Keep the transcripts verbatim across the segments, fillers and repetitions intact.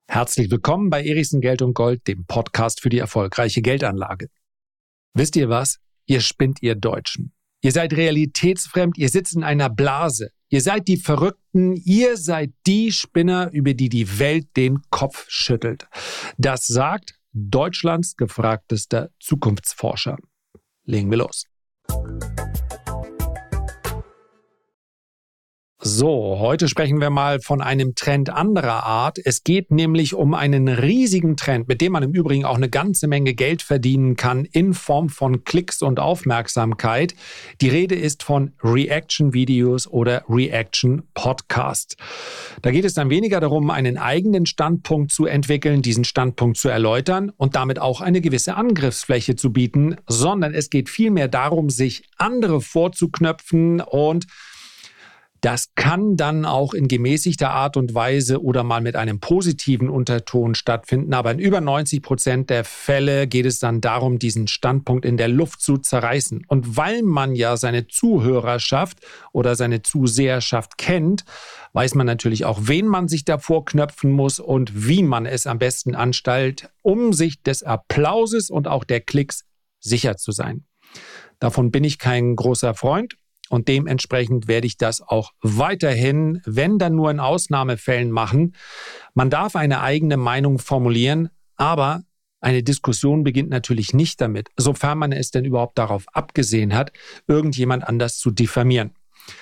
Herzlich willkommen bei Erichsen Geld und Gold, dem Podcast für die erfolgreiche Geldanlage. Wisst ihr was? Ihr spinnt, ihr Deutschen. Ihr seid realitätsfremd, ihr sitzt in einer Blase. Ihr seid die Verrückten, ihr seid die Spinner, über die die Welt den Kopf schüttelt. Das sagt Deutschlands gefragtester Zukunftsforscher. Legen wir los. So, heute sprechen wir mal von einem Trend anderer Art. Es geht nämlich um einen riesigen Trend, mit dem man im Übrigen auch eine ganze Menge Geld verdienen kann in Form von Klicks und Aufmerksamkeit. Die Rede ist von Reaction-Videos oder Reaction-Podcasts. Da geht es dann weniger darum, einen eigenen Standpunkt zu entwickeln, diesen Standpunkt zu erläutern und damit auch eine gewisse Angriffsfläche zu bieten, sondern es geht vielmehr darum, sich andere vorzuknöpfen, und das kann dann auch in gemäßigter Art und Weise oder mal mit einem positiven Unterton stattfinden. Aber in über neunzig Prozent der Fälle geht es dann darum, diesen Standpunkt in der Luft zu zerreißen. Und weil man ja seine Zuhörerschaft oder seine Zuseherschaft kennt, weiß man natürlich auch, wen man sich davor knöpfen muss und wie man es am besten anstellt, um sich des Applauses und auch der Klicks sicher zu sein. Davon bin ich kein großer Freund. Und dementsprechend werde ich das auch weiterhin, wenn dann nur in Ausnahmefällen, machen. Man darf eine eigene Meinung formulieren, aber eine Diskussion beginnt natürlich nicht damit, sofern man es denn überhaupt darauf abgesehen hat, irgendjemand anders zu diffamieren.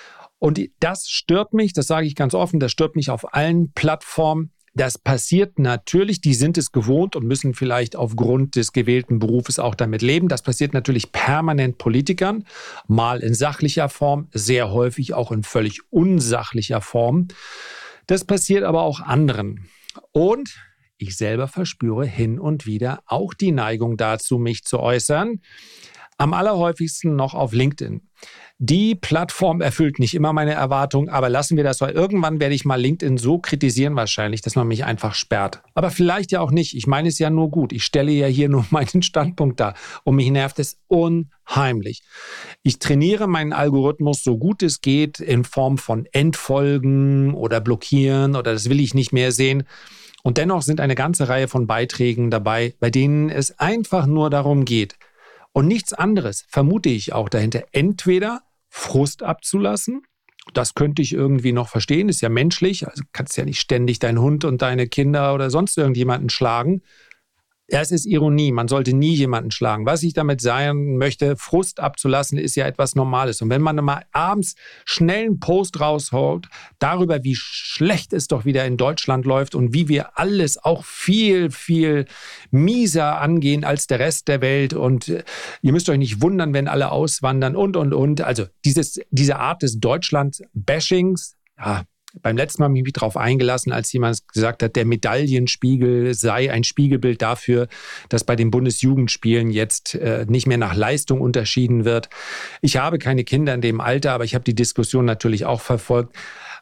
Und das stört mich, das sage ich ganz offen, das stört mich auf allen Plattformen. Das passiert natürlich, die sind es gewohnt und müssen vielleicht aufgrund des gewählten Berufes auch damit leben. Das passiert natürlich permanent Politikern, mal in sachlicher Form, sehr häufig auch in völlig unsachlicher Form. Das passiert aber auch anderen. Und ich selber verspüre hin und wieder auch die Neigung dazu, mich zu äußern. Am allerhäufigsten noch auf LinkedIn. Die Plattform erfüllt nicht immer meine Erwartungen, aber lassen wir das, weil irgendwann werde ich mal LinkedIn so kritisieren wahrscheinlich, dass man mich einfach sperrt. Aber vielleicht ja auch nicht. Ich meine es ja nur gut. Ich stelle ja hier nur meinen Standpunkt dar und mich nervt es unheimlich. Ich trainiere meinen Algorithmus so gut es geht in Form von Entfolgen oder Blockieren oder das will ich nicht mehr sehen. Und dennoch sind eine ganze Reihe von Beiträgen dabei, bei denen es einfach nur darum geht, und nichts anderes vermute ich auch dahinter, entweder Frust abzulassen, das könnte ich irgendwie noch verstehen, ist ja menschlich, also kannst ja nicht ständig deinen Hund und deine Kinder oder sonst irgendjemanden schlagen. Ja, es ist Ironie, man sollte nie jemanden schlagen. Was ich damit sagen möchte, Frust abzulassen, ist ja etwas Normales. Und wenn man dann mal abends schnell einen Post raushaut, darüber, wie schlecht es doch wieder in Deutschland läuft und wie wir alles auch viel, viel mieser angehen als der Rest der Welt. Und ihr müsst euch nicht wundern, wenn alle auswandern und, und, und. Also dieses, diese Art des Deutschland-Bashings, ja, beim letzten Mal habe ich mich darauf eingelassen, als jemand gesagt hat, der Medaillenspiegel sei ein Spiegelbild dafür, dass bei den Bundesjugendspielen jetzt äh, nicht mehr nach Leistung unterschieden wird. Ich habe keine Kinder in dem Alter, aber ich habe die Diskussion natürlich auch verfolgt.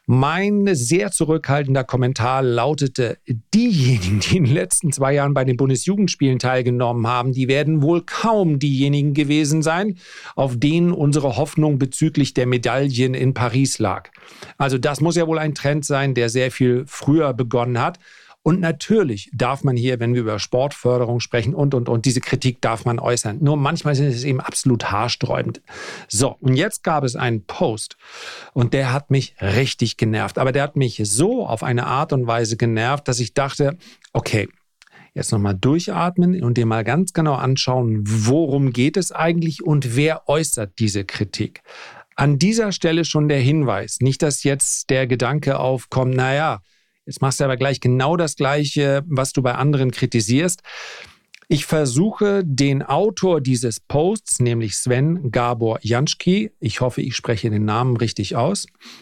Mein sehr zurückhaltender Kommentar lautete, diejenigen, die in den letzten zwei Jahren bei den Bundesjugendspielen teilgenommen haben, die werden wohl kaum diejenigen gewesen sein, auf denen unsere Hoffnung bezüglich der Medaillen in Paris lag. Also das muss ja wohl ein Trend sein, der sehr viel früher begonnen hat. Und natürlich darf man hier, wenn wir über Sportförderung sprechen und, und, und, diese Kritik darf man äußern. Nur manchmal ist es eben absolut haarsträubend. So, und jetzt gab es einen Post und der hat mich richtig genervt. Aber der hat mich so auf eine Art und Weise genervt, dass ich dachte, okay, jetzt nochmal durchatmen und dir mal ganz genau anschauen, worum geht es eigentlich und wer äußert diese Kritik. An dieser Stelle schon der Hinweis, nicht, dass jetzt der Gedanke aufkommt, naja, jetzt machst du aber gleich genau das Gleiche, was du bei anderen kritisierst. Ich versuche, den Autor dieses Posts, nämlich Sven Gabor Jančky, ich hoffe, ich spreche den Namen richtig aus,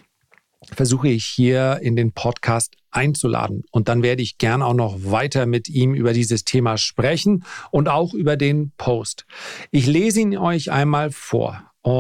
versuche ich hier in den Podcast einzuladen. Und dann werde ich gern auch noch weiter mit ihm über dieses Thema sprechen und auch über den Post. Ich lese ihn euch einmal vor.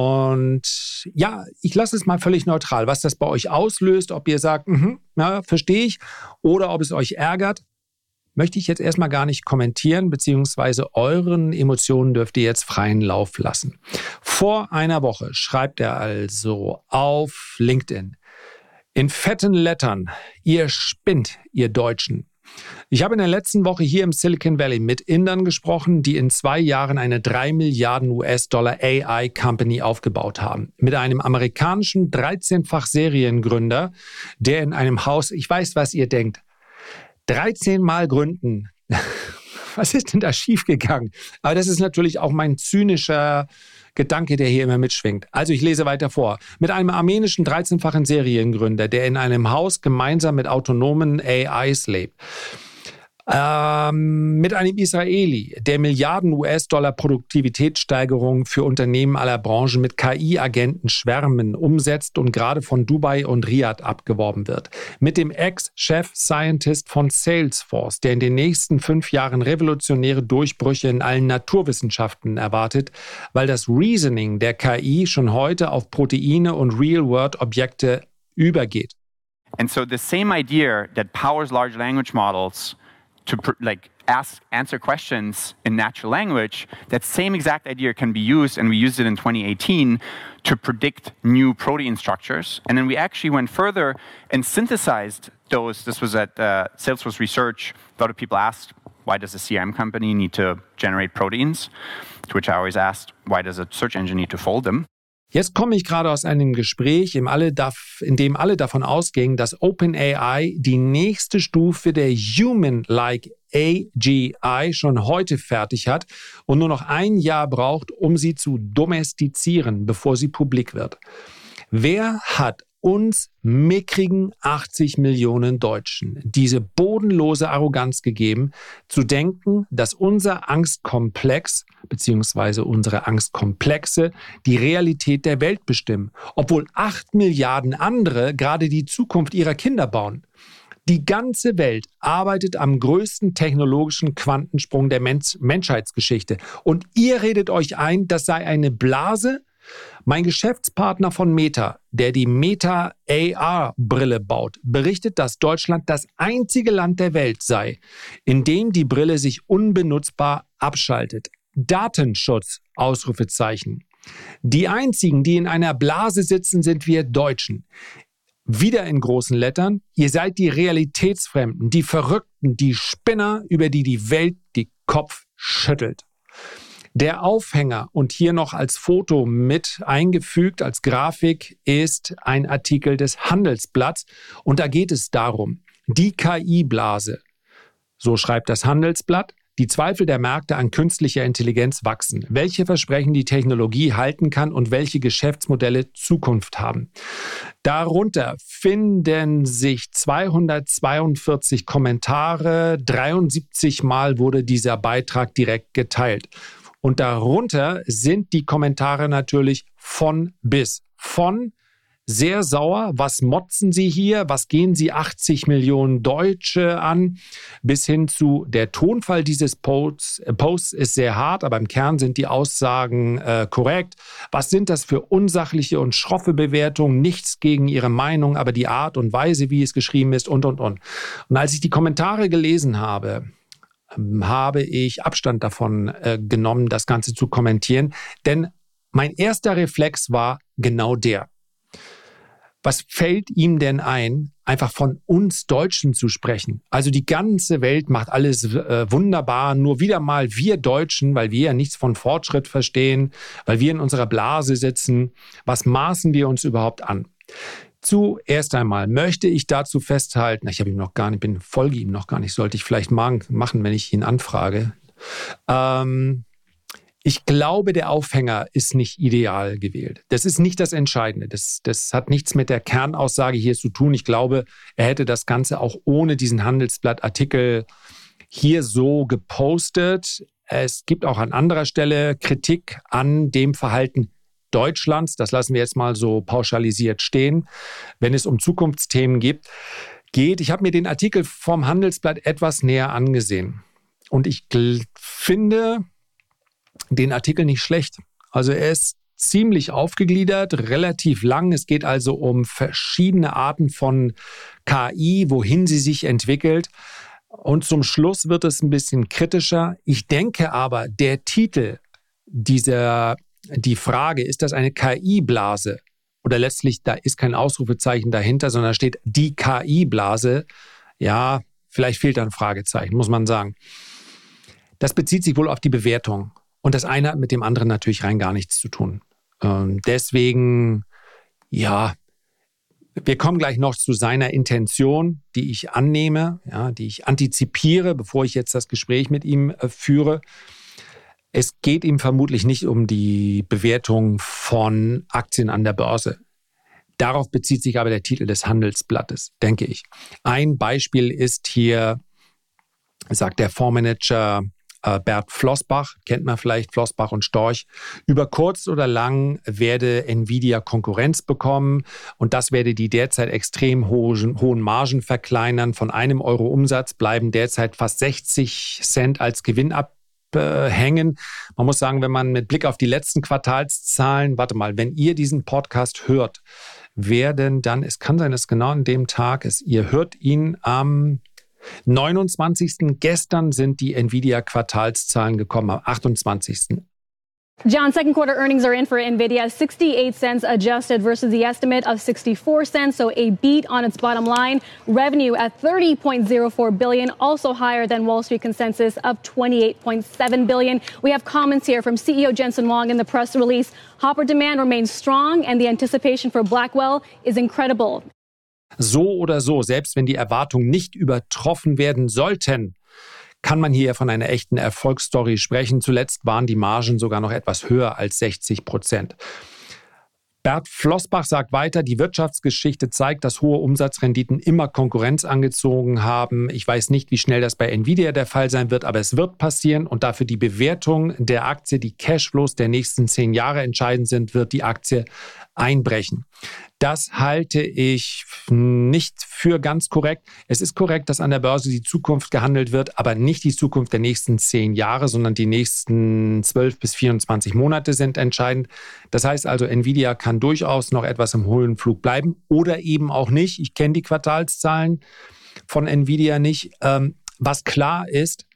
Und ja, ich lasse es mal völlig neutral, was das bei euch auslöst, ob ihr sagt, mhm, ja, verstehe ich, oder ob es euch ärgert, möchte ich jetzt erstmal gar nicht kommentieren, beziehungsweise euren Emotionen dürft ihr jetzt freien Lauf lassen. Vor einer Woche schreibt er also auf LinkedIn in fetten Lettern: Ihr spinnt, ihr Deutschen. Ich habe in der letzten Woche hier im Silicon Valley mit Indern gesprochen, die in zwei Jahren eine drei Milliarden US-Dollar A I-Company aufgebaut haben. Mit einem amerikanischen dreizehnfach Seriengründer, der in einem Haus, ich weiß, was ihr denkt, dreizehn Mal gründen. Was ist denn da schiefgegangen? Aber das ist natürlich auch mein zynischer Gedanke, der hier immer mitschwingt. Also ich lese weiter vor. Mit einem armenischen dreizehnfachen Seriengründer, der in einem Haus gemeinsam mit autonomen A Is lebt. Ähm, mit einem Israeli, der Milliarden US-Dollar Produktivitätssteigerung für Unternehmen aller Branchen mit K I-Agenten schwärmen, umsetzt und gerade von Dubai und Riyadh abgeworben wird. Mit dem Ex-Chef-Scientist von Salesforce, der in den nächsten fünf Jahren revolutionäre Durchbrüche in allen Naturwissenschaften erwartet, weil das Reasoning der K I schon heute auf Proteine und Real-World-Objekte übergeht. And so the same idea that powers large language models to like ask, answer questions in natural language, that same exact idea can be used, and we used it in twenty eighteen, to predict new protein structures. And then we actually went further and synthesized those. This was at uh, Salesforce Research. A lot of people asked, why does a C R M company need to generate proteins? To which I always asked, why does a search engine need to fold them? Jetzt komme ich gerade aus einem Gespräch, in dem alle davon ausgingen, dass OpenAI die nächste Stufe der Human-like A G I schon heute fertig hat und nur noch ein Jahr braucht, um sie zu domestizieren, bevor sie publik wird. Wer hat uns mickrigen achtzig Millionen Deutschen diese bodenlose Arroganz gegeben, zu denken, dass unser Angstkomplex bzw. unsere Angstkomplexe die Realität der Welt bestimmen, obwohl acht Milliarden andere gerade die Zukunft ihrer Kinder bauen? Die ganze Welt arbeitet am größten technologischen Quantensprung der Mensch- Menschheitsgeschichte. Und ihr redet euch ein, das sei eine Blase? Mein Geschäftspartner von Meta, der die Meta A R-Brille baut, berichtet, dass Deutschland das einzige Land der Welt sei, in dem die Brille sich unbenutzbar abschaltet. Datenschutz, Ausrufezeichen. Die einzigen, die in einer Blase sitzen, sind wir Deutschen. Wieder in großen Lettern, ihr seid die Realitätsfremden, die Verrückten, die Spinner, über die die Welt den Kopf schüttelt. Der Aufhänger und hier noch als Foto mit eingefügt, als Grafik, ist ein Artikel des Handelsblatts. Und da geht es darum, die K I-Blase, so schreibt das Handelsblatt, die Zweifel der Märkte an künstlicher Intelligenz wachsen. Welche Versprechen die Technologie halten kann und welche Geschäftsmodelle Zukunft haben. Darunter finden sich zweihundertzweiundvierzig Kommentare, dreiundsiebzig Mal wurde dieser Beitrag direkt geteilt. Und darunter sind die Kommentare natürlich von bis. Von sehr sauer, was motzen Sie hier, was gehen Sie achtzig Millionen Deutsche an, bis hin zu der Tonfall dieses Posts, äh, Posts ist sehr hart, aber im Kern sind die Aussagen äh, korrekt. Was sind das für unsachliche und schroffe Bewertungen? Nichts gegen Ihre Meinung, aber die Art und Weise, wie es geschrieben ist und, und, und. Und als ich die Kommentare gelesen habe, habe ich Abstand davon äh, genommen, das Ganze zu kommentieren. Denn mein erster Reflex war genau der. Was fällt ihm denn ein, einfach von uns Deutschen zu sprechen? Also die ganze Welt macht alles äh, wunderbar, nur wieder mal wir Deutschen, weil wir ja nichts von Fortschritt verstehen, weil wir in unserer Blase sitzen. Was maßen wir uns überhaupt an? Zuerst einmal möchte ich dazu festhalten, ich habe ihm noch gar nicht, bin folge ihm noch gar nicht, sollte ich vielleicht machen, wenn ich ihn anfrage. Ähm, ich glaube, der Aufhänger ist nicht ideal gewählt. Das ist nicht das Entscheidende. Das, das hat nichts mit der Kernaussage hier zu tun. Ich glaube, er hätte das Ganze auch ohne diesen Handelsblatt-Artikel hier so gepostet. Es gibt auch an anderer Stelle Kritik an dem Verhalten Deutschlands, das lassen wir jetzt mal so pauschalisiert stehen, wenn es um Zukunftsthemen geht. geht. Ich habe mir den Artikel vom Handelsblatt etwas näher angesehen und ich gl- finde den Artikel nicht schlecht. Also er ist ziemlich aufgegliedert, relativ lang. Es geht also um verschiedene Arten von K I, wohin sie sich entwickelt. Und zum Schluss wird es ein bisschen kritischer. Ich denke aber, der Titel dieser Die Frage, ist das eine K I-Blase? Oder letztlich, da ist kein Ausrufezeichen dahinter, sondern da steht die K I-Blase. Ja, Vielleicht fehlt da ein Fragezeichen, muss man sagen. Das bezieht sich wohl auf die Bewertung. Und das eine hat mit dem anderen natürlich rein gar nichts zu tun. Ähm, deswegen, ja, wir kommen gleich noch zu seiner Intention, die ich annehme, ja, die ich antizipiere, bevor ich jetzt das Gespräch mit ihm äh, führe. Es geht ihm vermutlich nicht um die Bewertung von Aktien an der Börse. Darauf bezieht sich aber der Titel des Handelsblattes, denke ich. Ein Beispiel ist hier, sagt der Fondsmanager Bert Flossbach, kennt man vielleicht, Flossbach und Storch. Über kurz oder lang werde Nvidia Konkurrenz bekommen und das werde die derzeit extrem hohen, hohen Margen verkleinern. Von einem Euro Umsatz bleiben derzeit fast sechzig Cent als Gewinn abhängen. Man muss sagen, wenn man mit Blick auf die letzten Quartalszahlen, warte mal, wenn ihr diesen Podcast hört, werden dann, es kann sein, dass genau an dem Tag ist, ihr hört ihn am neunundzwanzigsten Gestern sind die Nvidia-Quartalszahlen gekommen, am achtundzwanzigsten John, second quarter earnings are in for Nvidia, sixty-eight cents adjusted versus the estimate of sixty-four cents, so a beat on its bottom line. Revenue at thirty point oh four billion dollars, also higher than Wall Street consensus of twenty-eight point seven billion dollars. We have comments here from C E O Jensen Huang in the press release. Hopper demand remains strong and the anticipation for Blackwell is incredible. So oder so, selbst wenn die Erwartungen nicht übertroffen werden sollten, kann man hier von einer echten Erfolgsstory sprechen. Zuletzt waren die Margen sogar noch etwas höher als sechzig Prozent. Bert Flossbach sagt weiter, die Wirtschaftsgeschichte zeigt, dass hohe Umsatzrenditen immer Konkurrenz angezogen haben. Ich weiß nicht, wie schnell das bei Nvidia der Fall sein wird, aber es wird passieren und dafür die Bewertung der Aktie, die Cashflows der nächsten zehn Jahre entscheidend sind, wird die Aktie einbrechen. Das halte ich nicht für ganz korrekt. Es ist korrekt, dass an der Börse die Zukunft gehandelt wird, aber nicht die Zukunft der nächsten zehn Jahre, sondern die nächsten zwölf bis vierundzwanzig Monate sind entscheidend. Das heißt also, Nvidia kann durchaus noch etwas im hohlen Flug bleiben oder eben auch nicht. Ich kenne die Quartalszahlen von Nvidia nicht. Ähm, was klar ist,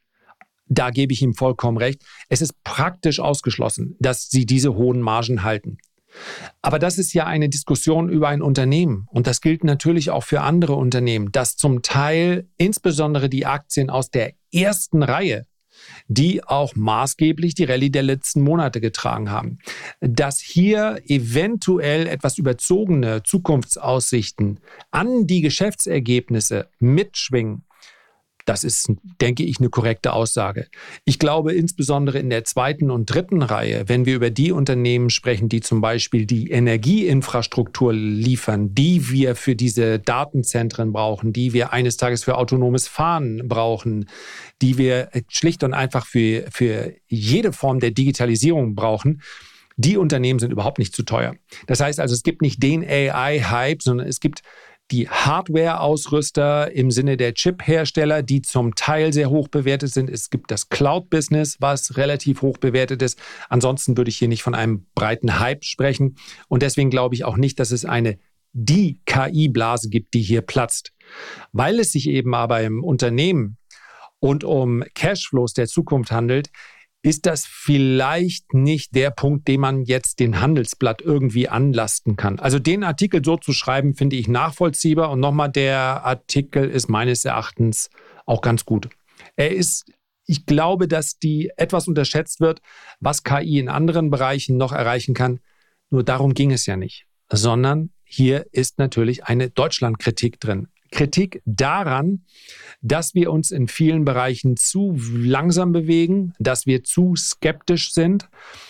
da gebe ich ihm vollkommen recht, es ist praktisch ausgeschlossen, dass sie diese hohen Margen halten. Aber das ist ja eine Diskussion über ein Unternehmen und das gilt natürlich auch für andere Unternehmen, dass zum Teil insbesondere die Aktien aus der ersten Reihe, die auch maßgeblich die Rallye der letzten Monate getragen haben, dass hier eventuell etwas überzogene Zukunftsaussichten an die Geschäftsergebnisse mitschwingen. Das ist, denke ich, eine korrekte Aussage. Ich glaube insbesondere in der zweiten und dritten Reihe, wenn wir über die Unternehmen sprechen, die zum Beispiel die Energieinfrastruktur liefern, die wir für diese Datenzentren brauchen, die wir eines Tages für autonomes Fahren brauchen, die wir schlicht und einfach für, für jede Form der Digitalisierung brauchen, die Unternehmen sind überhaupt nicht zu teuer. Das heißt also, es gibt nicht den A I-Hype, sondern es gibt die Hardware-Ausrüster im Sinne der Chip-Hersteller, die zum Teil sehr hoch bewertet sind. Es gibt das Cloud-Business, was relativ hoch bewertet ist. Ansonsten würde ich hier nicht von einem breiten Hype sprechen. Und deswegen glaube ich auch nicht, dass es eine die K I-Blase gibt, die hier platzt. Weil es sich eben aber im Unternehmen und um Cashflows der Zukunft handelt, ist das vielleicht nicht der Punkt, den man jetzt den Handelsblatt irgendwie anlasten kann. Also den Artikel so zu schreiben, finde ich nachvollziehbar. Und nochmal, der Artikel ist meines Erachtens auch ganz gut. Er ist, ich glaube, dass die etwas unterschätzt wird, was K I in anderen Bereichen noch erreichen kann. Nur darum ging es ja nicht, sondern hier ist natürlich eine Deutschlandkritik drin. Kritik daran, dass wir uns in vielen Bereichen zu langsam bewegen, dass wir zu skeptisch sind.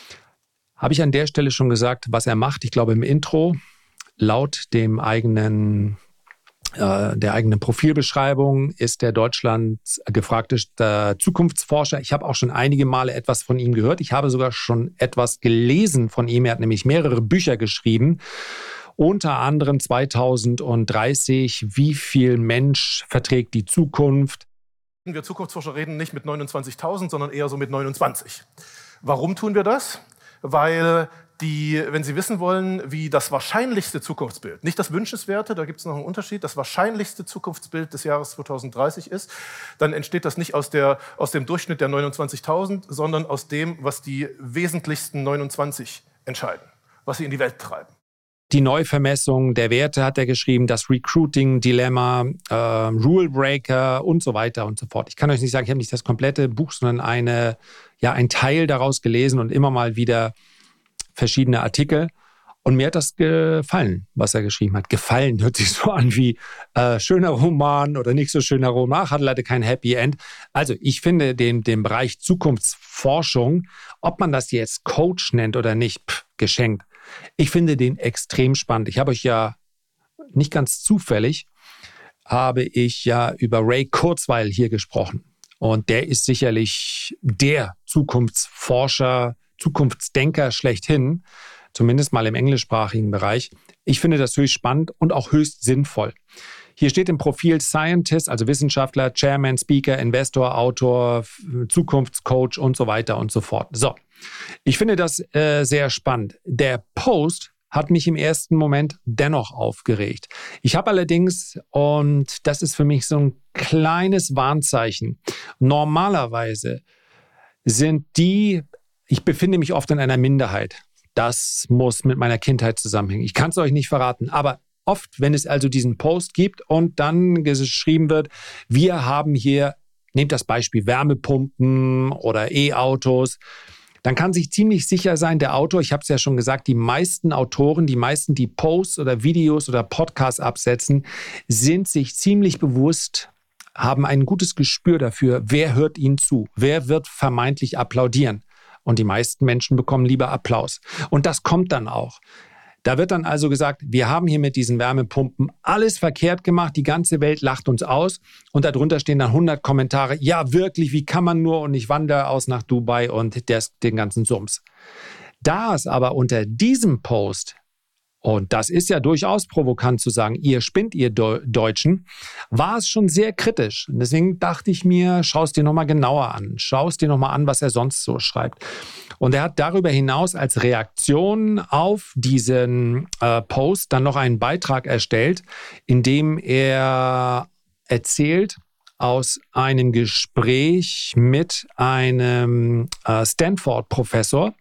Habe ich an der Stelle schon gesagt, was er macht? Ich glaube im Intro, laut dem eigenen, äh, der eigenen Profilbeschreibung ist der Deutschland gefragte Zukunftsforscher. Ich habe auch schon einige Male etwas von ihm gehört. Ich habe sogar schon etwas gelesen von ihm. Er hat nämlich mehrere Bücher geschrieben. Unter anderem zweitausenddreißig, wie viel Mensch verträgt die Zukunft? Wir Zukunftsforscher reden nicht mit neunundzwanzigtausend, sondern eher so mit neunundzwanzig. Warum tun wir das? Weil die, wenn Sie wissen wollen, wie das wahrscheinlichste Zukunftsbild, nicht das wünschenswerte, da gibt es noch einen Unterschied, das wahrscheinlichste Zukunftsbild des Jahres zweitausenddreißig ist, dann entsteht das nicht aus, der, aus dem Durchschnitt der neunundzwanzigtausend, sondern aus dem, was die wesentlichsten neunundzwanzig entscheiden, was sie in die Welt treiben. die Neuvermessung der Werte hat er geschrieben, das Recruiting-Dilemma, äh, Rule Breaker und so weiter und so fort. Ich kann euch nicht sagen, ich habe nicht das komplette Buch, sondern eine, ja, ein Teil daraus gelesen und immer mal wieder verschiedene Artikel. Und mir hat das gefallen, was er geschrieben hat. Gefallen hört sich so an wie äh, schöner Roman oder nicht so schöner Roman. Ach, hat leider kein Happy End. Also ich finde den, den Bereich Zukunftsforschung, ob man das jetzt Coach nennt oder nicht, pff, geschenkt. Ich finde den extrem spannend. Ich habe euch ja nicht ganz zufällig, habe ich ja über Ray Kurzweil hier gesprochen. Und der ist sicherlich der Zukunftsforscher, Zukunftsdenker schlechthin, zumindest mal im englischsprachigen Bereich. Ich finde das höchst spannend und auch höchst sinnvoll. Hier steht im Profil Scientist, also Wissenschaftler, Chairman, Speaker, Investor, Autor, Zukunftscoach und so weiter und so fort. So, ich finde das äh, sehr spannend. Der Post hat mich im ersten Moment dennoch aufgeregt. Ich habe allerdings, und das ist für mich so ein kleines Warnzeichen, normalerweise sind die, ich befinde mich oft in einer Minderheit. Das muss mit meiner Kindheit zusammenhängen. Ich kann es euch nicht verraten, aber oft, wenn es also diesen Post gibt und dann geschrieben wird, wir haben hier, nehmt das Beispiel Wärmepumpen oder E-Autos, dann kann sich ziemlich sicher sein, der Autor, ich habe es ja schon gesagt, die meisten Autoren, die meisten, die Posts oder Videos oder Podcasts absetzen, sind sich ziemlich bewusst, haben ein gutes Gespür dafür, wer hört ihnen zu, wer wird vermeintlich applaudieren. Und die meisten Menschen bekommen lieber Applaus. Und das kommt dann auch. Da wird dann also gesagt, wir haben hier mit diesen Wärmepumpen alles verkehrt gemacht, die ganze Welt lacht uns aus und darunter stehen dann hundert Kommentare, ja wirklich, wie kann man nur und ich wandere aus nach Dubai und des, den ganzen Sums. Da es aber unter diesem Post, und das ist ja durchaus provokant zu sagen, ihr spinnt, ihr De- Deutschen, war es schon sehr kritisch. Und deswegen dachte ich mir, schau es dir nochmal genauer an. Schau es dir nochmal an, was er sonst so schreibt. Und er hat darüber hinaus als Reaktion auf diesen äh, Post dann noch einen Beitrag erstellt, in dem er erzählt aus einem Gespräch mit einem äh, Stanford-Professor.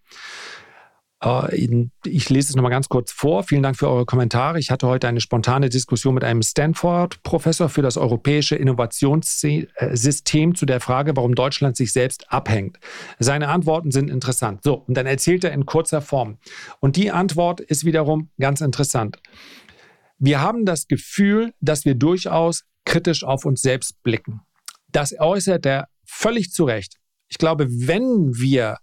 Ich lese es nochmal ganz kurz vor. Vielen Dank für eure Kommentare. Ich hatte heute eine spontane Diskussion mit einem Stanford-Professor für das europäische Innovationssystem zu der Frage, warum Deutschland sich selbst abhängt. Seine Antworten sind interessant. So, und dann erzählt er in kurzer Form. Und die Antwort ist wiederum ganz interessant. Wir haben das Gefühl, dass wir durchaus kritisch auf uns selbst blicken. Das äußert er völlig zu Recht. Ich glaube, wenn wir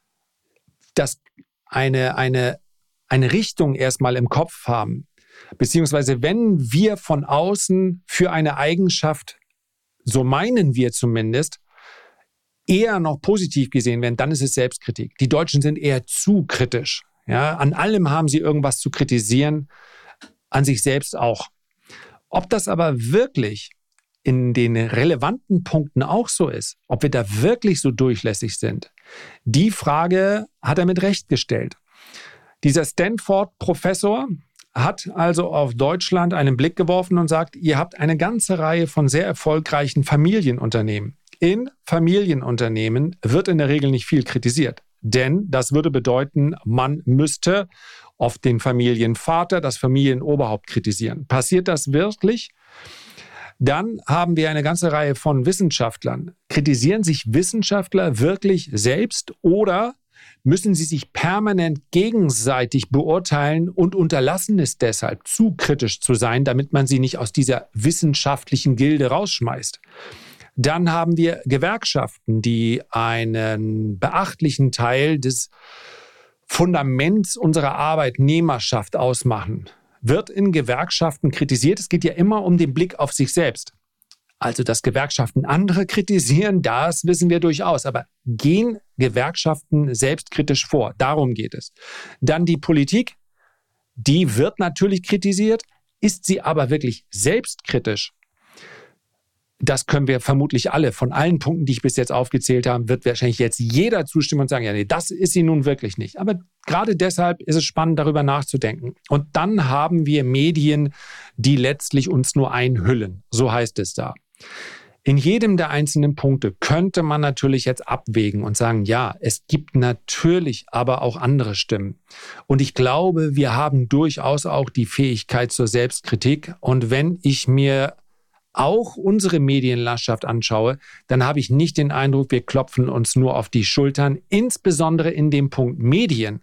das Eine, eine, eine Richtung erstmal im Kopf haben, beziehungsweise wenn wir von außen für eine Eigenschaft, so meinen wir zumindest, eher noch positiv gesehen werden, dann ist es Selbstkritik. Die Deutschen sind eher zu kritisch. Ja? An allem haben sie irgendwas zu kritisieren, an sich selbst auch. Ob das aber wirklich in den relevanten Punkten auch so ist, ob wir da wirklich so durchlässig sind, die Frage hat er mit Recht gestellt. Dieser Stanford-Professor hat also auf Deutschland einen Blick geworfen und sagt, ihr habt eine ganze Reihe von sehr erfolgreichen Familienunternehmen. In Familienunternehmen wird in der Regel nicht viel kritisiert, denn das würde bedeuten, man müsste oft den Familienvater, das Familienoberhaupt kritisieren. Passiert das wirklich? Dann haben wir eine ganze Reihe von Wissenschaftlern. Kritisieren sich Wissenschaftler wirklich selbst oder müssen sie sich permanent gegenseitig beurteilen und unterlassen es deshalb, zu kritisch zu sein, damit man sie nicht aus dieser wissenschaftlichen Gilde rausschmeißt? Dann haben wir Gewerkschaften, die einen beachtlichen Teil des Fundaments unserer Arbeitnehmerschaft ausmachen. Wird in Gewerkschaften kritisiert. Es geht ja immer um den Blick auf sich selbst. Also, dass Gewerkschaften andere kritisieren, das wissen wir durchaus. Aber gehen Gewerkschaften selbstkritisch vor? Darum geht es. Dann die Politik. Die wird natürlich kritisiert. Ist sie aber wirklich selbstkritisch? Das können wir vermutlich alle. Von allen Punkten, die ich bis jetzt aufgezählt habe, wird wahrscheinlich jetzt jeder zustimmen und sagen, ja, nee, das ist sie nun wirklich nicht. Aber gerade deshalb ist es spannend, darüber nachzudenken. Und dann haben wir Medien, die letztlich uns nur einhüllen. So heißt es da. In jedem der einzelnen Punkte könnte man natürlich jetzt abwägen und sagen, ja, es gibt natürlich aber auch andere Stimmen. Und ich glaube, wir haben durchaus auch die Fähigkeit zur Selbstkritik. Und wenn ich mir auch unsere Medienlandschaft anschaue, dann habe ich nicht den Eindruck, wir klopfen uns nur auf die Schultern. Insbesondere in dem Punkt Medien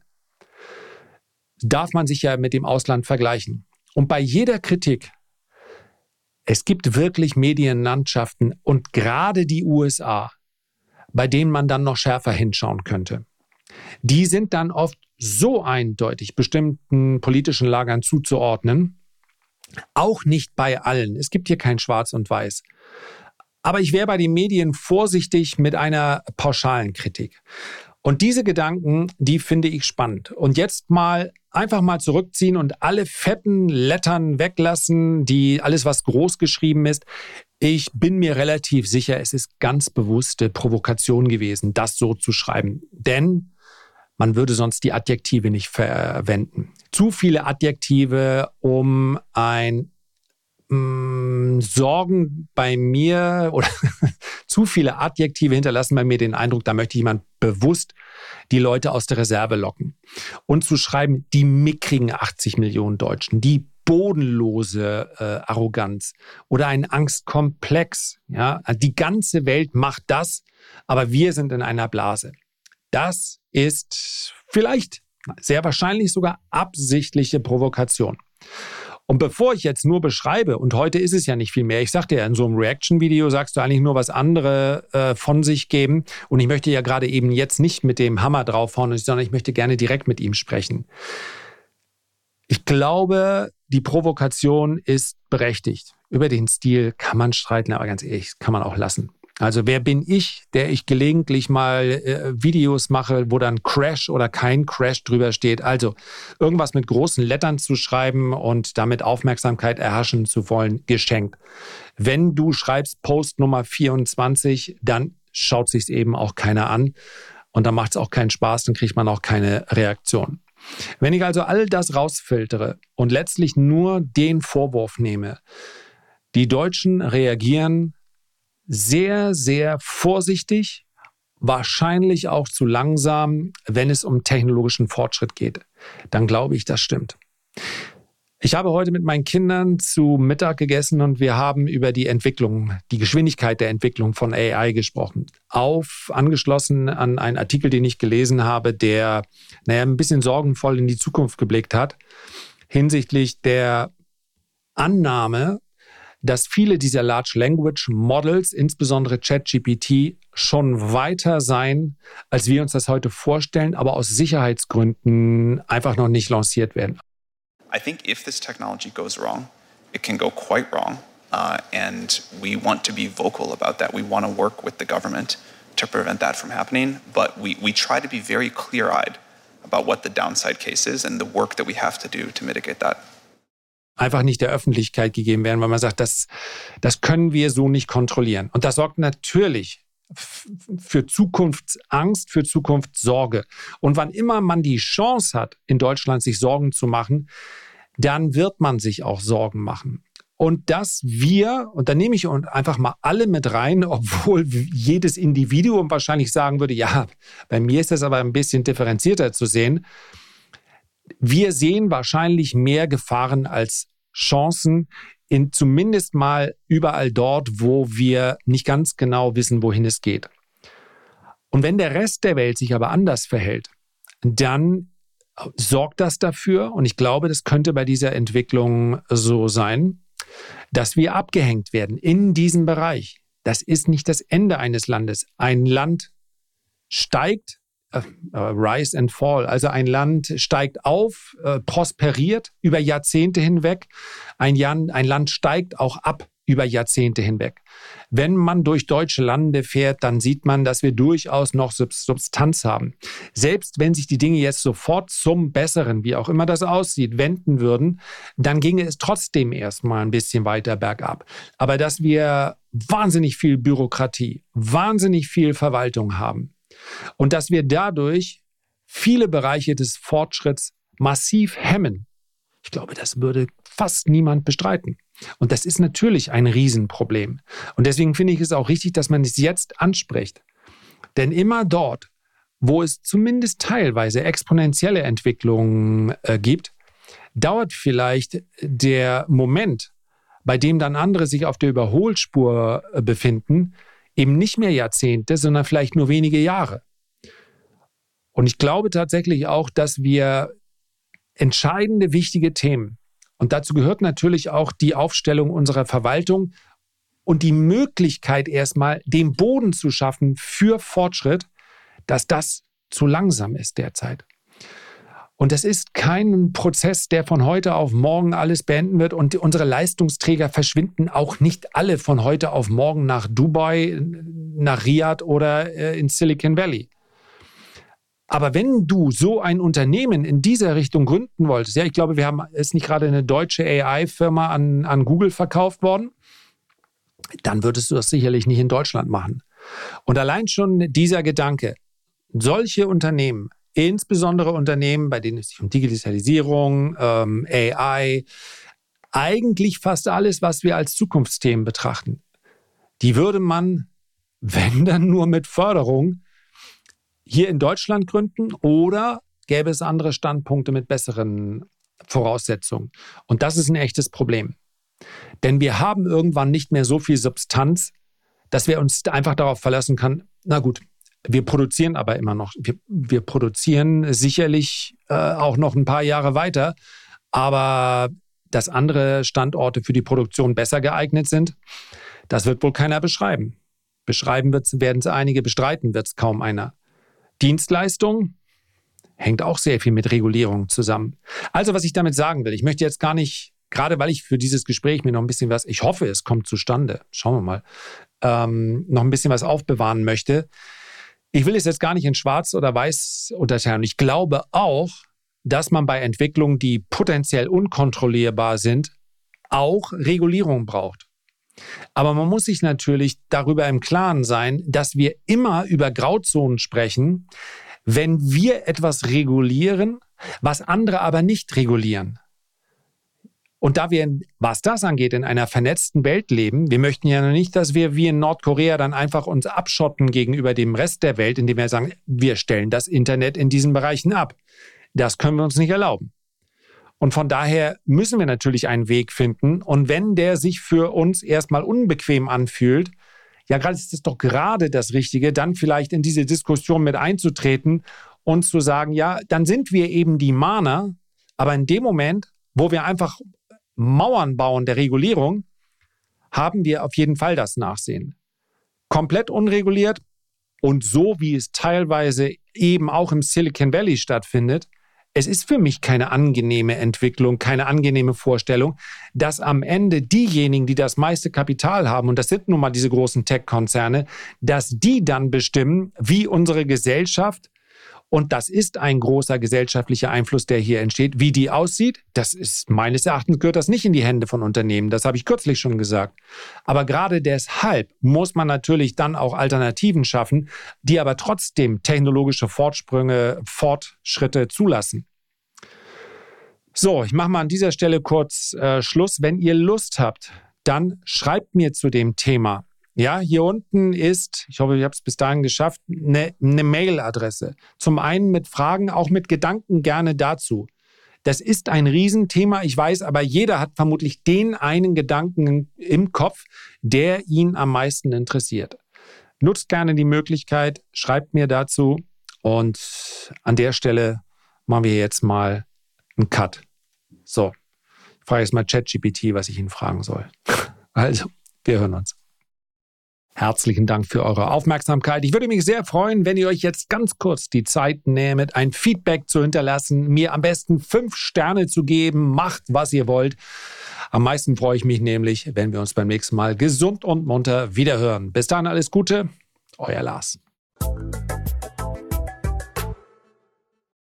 darf man sich ja mit dem Ausland vergleichen. Und bei jeder Kritik, es gibt wirklich Medienlandschaften und gerade die U S A, bei denen man dann noch schärfer hinschauen könnte. Die sind dann oft so eindeutig bestimmten politischen Lagern zuzuordnen, auch nicht bei allen. Es gibt hier kein Schwarz und Weiß. Aber ich wäre bei den Medien vorsichtig mit einer pauschalen Kritik. Und diese Gedanken, die finde ich spannend. Und jetzt mal einfach mal zurückziehen und alle fetten Lettern weglassen, die alles, was groß geschrieben ist. Ich bin mir relativ sicher, es ist ganz bewusste Provokation gewesen, das so zu schreiben. Denn man würde sonst die Adjektive nicht verwenden. Zu viele Adjektive, um ein mh, Sorgen bei mir oder zu viele Adjektive hinterlassen bei mir den Eindruck, da möchte jemand bewusst die Leute aus der Reserve locken. Und zu schreiben, die mickrigen achtzig Millionen Deutschen, die bodenlose äh, Arroganz oder ein Angstkomplex. Ja? Die ganze Welt macht das, aber wir sind in einer Blase. Das ist vielleicht, sehr wahrscheinlich sogar absichtliche Provokation. Und bevor ich jetzt nur beschreibe, und heute ist es ja nicht viel mehr, ich sagte ja, in so einem Reaction-Video sagst du eigentlich nur, was andere äh, von sich geben. Und ich möchte ja gerade eben jetzt nicht mit dem Hammer draufhauen, sondern ich möchte gerne direkt mit ihm sprechen. Ich glaube, die Provokation ist berechtigt. Über den Stil kann man streiten, aber ganz ehrlich, kann man auch lassen. Also wer bin ich, der ich gelegentlich mal äh, Videos mache, wo dann Crash oder kein Crash drüber steht. Also irgendwas mit großen Lettern zu schreiben und damit Aufmerksamkeit erhaschen zu wollen, geschenkt. Wenn du schreibst Post Nummer vierundzwanzig, dann schaut sich's eben auch keiner an und dann macht es auch keinen Spaß, dann kriegt man auch keine Reaktion. Wenn ich also all das rausfiltere und letztlich nur den Vorwurf nehme, die Deutschen reagieren sehr, sehr vorsichtig, wahrscheinlich auch zu langsam, wenn es um technologischen Fortschritt geht. Dann glaube ich, das stimmt. Ich habe heute mit meinen Kindern zu Mittag gegessen und wir haben über die Entwicklung, die Geschwindigkeit der Entwicklung von A I gesprochen. Auf, angeschlossen an einen Artikel, den ich gelesen habe, der, naja, ein bisschen sorgenvoll in die Zukunft geblickt hat, hinsichtlich der Annahme, dass viele dieser Large Language Models, insbesondere ChatGPT, schon weiter seien, als wir uns das heute vorstellen, aber aus Sicherheitsgründen einfach noch nicht lanciert werden. I think if this technology goes wrong, it can go quite wrong. Uh, and we want to be vocal about that. We want to work with the government to prevent that from happening. But we, we try to be very clear-eyed about what the downside case is and the work that we have to do to mitigate that. Einfach nicht der Öffentlichkeit gegeben werden, weil man sagt, das, das können wir so nicht kontrollieren. Und das sorgt natürlich f- für Zukunftsangst, für Zukunftssorge. Und wann immer man die Chance hat, in Deutschland sich Sorgen zu machen, dann wird man sich auch Sorgen machen. Und dass wir, und da nehme ich einfach mal alle mit rein, obwohl jedes Individuum wahrscheinlich sagen würde, ja, bei mir ist das aber ein bisschen differenzierter zu sehen. Wir sehen wahrscheinlich mehr Gefahren als Chancen, in zumindest mal überall dort, wo wir nicht ganz genau wissen, wohin es geht. Und wenn der Rest der Welt sich aber anders verhält, dann sorgt das dafür, und ich glaube, das könnte bei dieser Entwicklung so sein, dass wir abgehängt werden in diesem Bereich. Das ist nicht das Ende eines Landes. Ein Land steigt, Uh, rise and fall. Also ein Land steigt auf, äh, prosperiert über Jahrzehnte hinweg. Ein, Jan, ein Land steigt auch ab über Jahrzehnte hinweg. Wenn man durch deutsche Lande fährt, dann sieht man, dass wir durchaus noch Substanz haben. Selbst wenn sich die Dinge jetzt sofort zum Besseren, wie auch immer das aussieht, wenden würden, dann ginge es trotzdem erstmal ein bisschen weiter bergab. Aber dass wir wahnsinnig viel Bürokratie, wahnsinnig viel Verwaltung haben, und dass wir dadurch viele Bereiche des Fortschritts massiv hemmen, Ich glaube, das würde fast niemand bestreiten. Und das ist natürlich ein Riesenproblem. Und deswegen finde ich es auch richtig, dass man es jetzt anspricht. Denn immer dort, wo es zumindest teilweise exponentielle Entwicklungen äh, gibt, dauert vielleicht der Moment, bei dem dann andere sich auf der Überholspur äh, befinden, eben nicht mehr Jahrzehnte, sondern vielleicht nur wenige Jahre. Und ich glaube tatsächlich auch, dass wir entscheidende, wichtige Themen, und dazu gehört natürlich auch die Aufstellung unserer Verwaltung und die Möglichkeit erstmal, den Boden zu schaffen für Fortschritt, dass das zu langsam ist derzeit. Und das ist kein Prozess, der von heute auf morgen alles beenden wird. Und unsere Leistungsträger verschwinden auch nicht alle von heute auf morgen nach Dubai, nach Riyadh oder äh, in Silicon Valley. Aber wenn du so ein Unternehmen in dieser Richtung gründen wolltest, ja, ich glaube, wir haben, ist nicht gerade eine deutsche A I-Firma an, an Google verkauft worden, dann würdest du das sicherlich nicht in Deutschland machen. Und allein schon dieser Gedanke, solche Unternehmen, insbesondere Unternehmen, bei denen es sich um Digitalisierung, ähm, A I, eigentlich fast alles, was wir als Zukunftsthemen betrachten, die würde man, wenn dann nur mit Förderung, hier in Deutschland gründen oder gäbe es andere Standpunkte mit besseren Voraussetzungen. Und das ist ein echtes Problem. Denn wir haben irgendwann nicht mehr so viel Substanz, dass wir uns einfach darauf verlassen können, na gut, wir produzieren aber immer noch. Wir, wir produzieren sicherlich äh, auch noch ein paar Jahre weiter, aber dass andere Standorte für die Produktion besser geeignet sind, das wird wohl keiner beschreiben. Beschreiben werden es einige, bestreiten wird es kaum einer. Dienstleistung hängt auch sehr viel mit Regulierung zusammen. Also was ich damit sagen will, ich möchte jetzt gar nicht, gerade weil ich für dieses Gespräch mir noch ein bisschen was, ich hoffe, es kommt zustande, schauen wir mal, ähm, noch ein bisschen was aufbewahren möchte. Ich will es jetzt gar nicht in Schwarz oder Weiß unterteilen. Ich glaube auch, dass man bei Entwicklungen, die potenziell unkontrollierbar sind, auch Regulierung braucht. Aber man muss sich natürlich darüber im Klaren sein, dass wir immer über Grauzonen sprechen, wenn wir etwas regulieren, was andere aber nicht regulieren. Und da wir, was das angeht, in einer vernetzten Welt leben, wir möchten ja noch nicht, dass wir wie in Nordkorea dann einfach uns abschotten gegenüber dem Rest der Welt, indem wir sagen, wir stellen das Internet in diesen Bereichen ab. Das können wir uns nicht erlauben. Und von daher müssen wir natürlich einen Weg finden. Und wenn der sich für uns erstmal unbequem anfühlt, ja, gerade ist es doch gerade das Richtige, dann vielleicht in diese Diskussion mit einzutreten und zu sagen, ja, dann sind wir eben die Mahner, aber in dem Moment, wo wir einfach Mauern bauen der Regulierung, haben wir auf jeden Fall das Nachsehen. Komplett unreguliert und so, wie es teilweise eben auch im Silicon Valley stattfindet, es ist für mich keine angenehme Entwicklung, keine angenehme Vorstellung, dass am Ende diejenigen, die das meiste Kapital haben, und das sind nun mal diese großen Tech-Konzerne, dass die dann bestimmen, wie unsere Gesellschaft, und das ist ein großer gesellschaftlicher Einfluss, der hier entsteht, wie die aussieht. Das ist, meines Erachtens gehört das nicht in die Hände von Unternehmen. Das habe ich kürzlich schon gesagt. Aber gerade deshalb muss man natürlich dann auch Alternativen schaffen, die aber trotzdem technologische Fortsprünge, Fortschritte zulassen. So, ich mache mal an dieser Stelle kurz äh, Schluss. Wenn ihr Lust habt, dann schreibt mir zu dem Thema. Ja, hier unten ist, ich hoffe, ich habe es bis dahin geschafft, eine, eine Mailadresse. Zum einen mit Fragen, auch mit Gedanken gerne dazu. Das ist ein Riesenthema, ich weiß, aber jeder hat vermutlich den einen Gedanken im Kopf, der ihn am meisten interessiert. Nutzt gerne die Möglichkeit, schreibt mir dazu und an der Stelle machen wir jetzt mal einen Cut. So, ich frage jetzt mal ChatGPT, was ich ihn fragen soll. Also, wir hören uns. Herzlichen Dank für eure Aufmerksamkeit. Ich würde mich sehr freuen, wenn ihr euch jetzt ganz kurz die Zeit nehmt, ein Feedback zu hinterlassen, mir am besten fünf Sterne zu geben. Macht, was ihr wollt. Am meisten freue ich mich nämlich, wenn wir uns beim nächsten Mal gesund und munter wiederhören. Bis dahin alles Gute, euer Lars.